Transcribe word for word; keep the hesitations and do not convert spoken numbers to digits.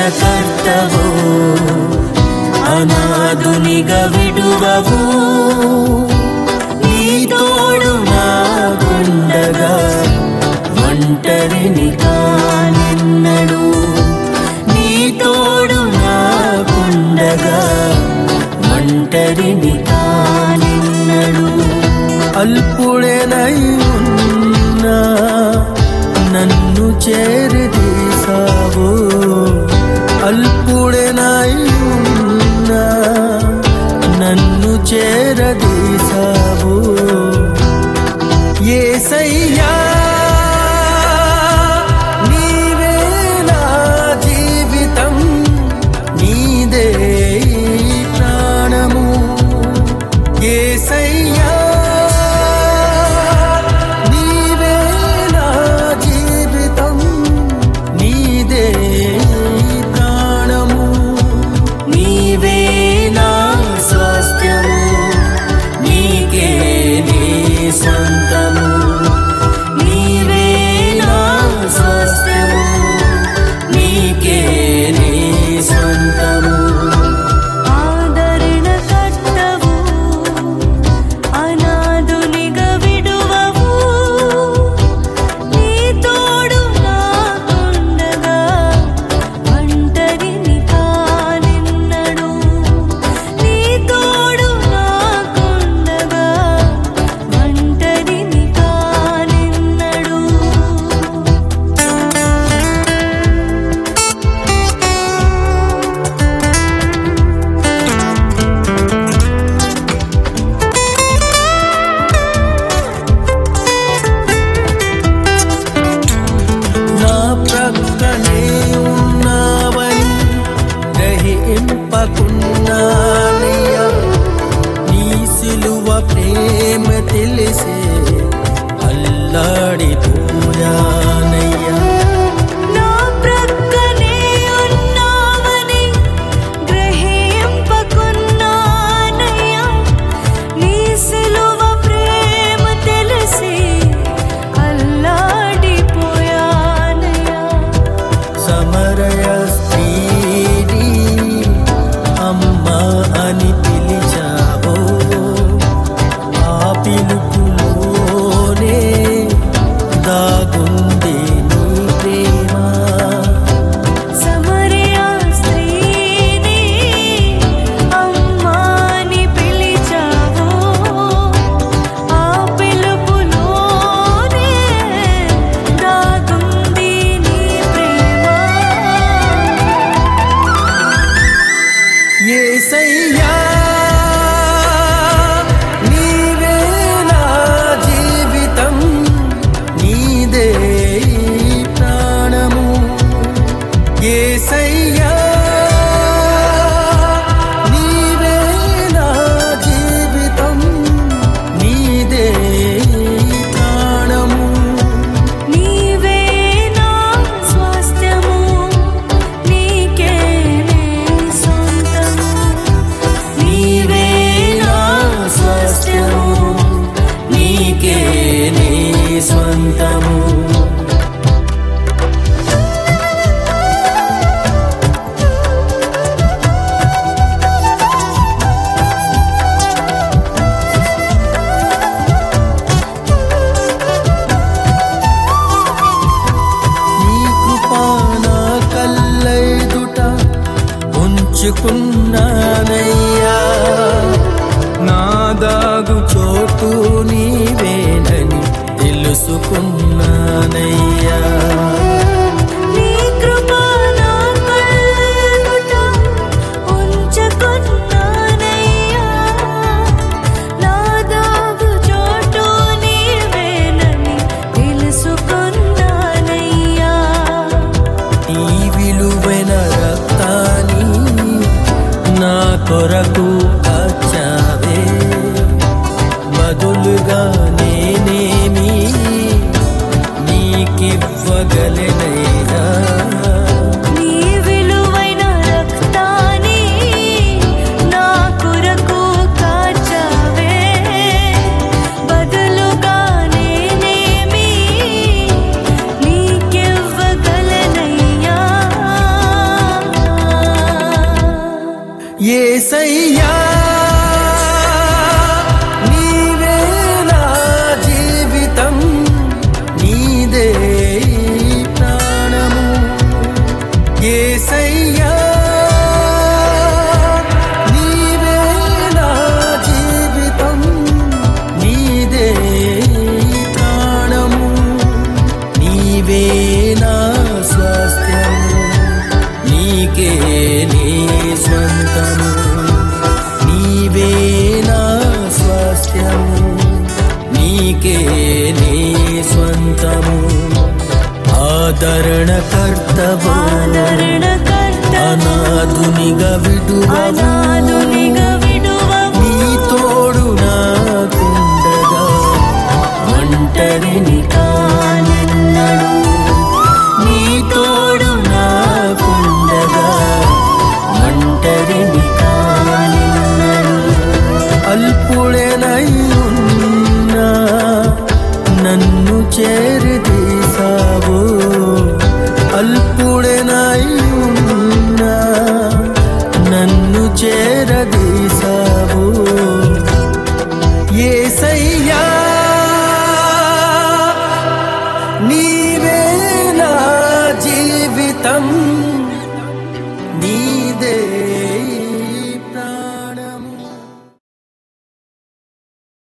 ఆదరణకర్తవు అనాథునిగా విడువవు నీ తోడు నాకుండగా ఒంటరిని కానిన్నడు నీ తోడు నాకుండగా ఒంటరిని కానిన్నడు అల్పుడేనై ఉన్నా నన్ను చేరదీసావు అల్పుడేనై ఉన్నా నన్ను చేరదీసావు యేసయ్యా నీవే నా జీవితం నీదే ప్రాణము యేసయ్యా గ్రహింపకున్నానయ్యా నీ సిలువ ప్రేమ తెలిసే అల్లాడిపోయానయ్యా నా ప్రక్కనే ఉన్నావని గ్రహింపకున్నానయ్యా నీ సిలువ ప్రేమ తెలిసే అల్లాడిపోయానయ్యా సమరయ స్త్రీని అమ్మా అని పిలిచావో ఆ పిలుపులోనే దాగుంది నీ ప్రేమ సమరయ స్త్రీని అమ్మా అని పిలిచావో ఆ పిలుపులోనే దాగుంది నీ ప్రేమ యేసయ్యా నీవే నా జీవితం నీదే ప్రాణము యేసయ్యా నీవే నా జీవితం నీదే ప్రాణము నీవే నా స్వాస్థ్యము నీకే నే సొంతము నీవే నా స్వాస్థ్యము నీకే నీ స్వంతము నీ కృపా నా కళ్ళెదుట ఉంచుకున్నానయ్యా నా దాగు చోటు నీవేనని తెలుసుకున్నానయ్యా నీ కృప నా కళ్ళెదుట ఉంచుకున్నానయ్యా నా దాగు చోటు నీవేనని తెలుసుకున్నానయ్యా ఈ విలువైన రక్తాన్ని నా కొరకు కాచావే బదులుగా నేనేమి నీకివ్వగలనైనా నీ విలువైన రక్తాన్ని నా కొరకు కార్చావే బదులుగా నేనేమి నీకివ్వగలనయ్యా నీకే నీ స్వంతము ఆదరణ కర్తవు ఆదరణకర్త అనాథునిగా విడువవు అనాథునిగా విడువవు నీ తోడు నాకుండగా ఒంటరిని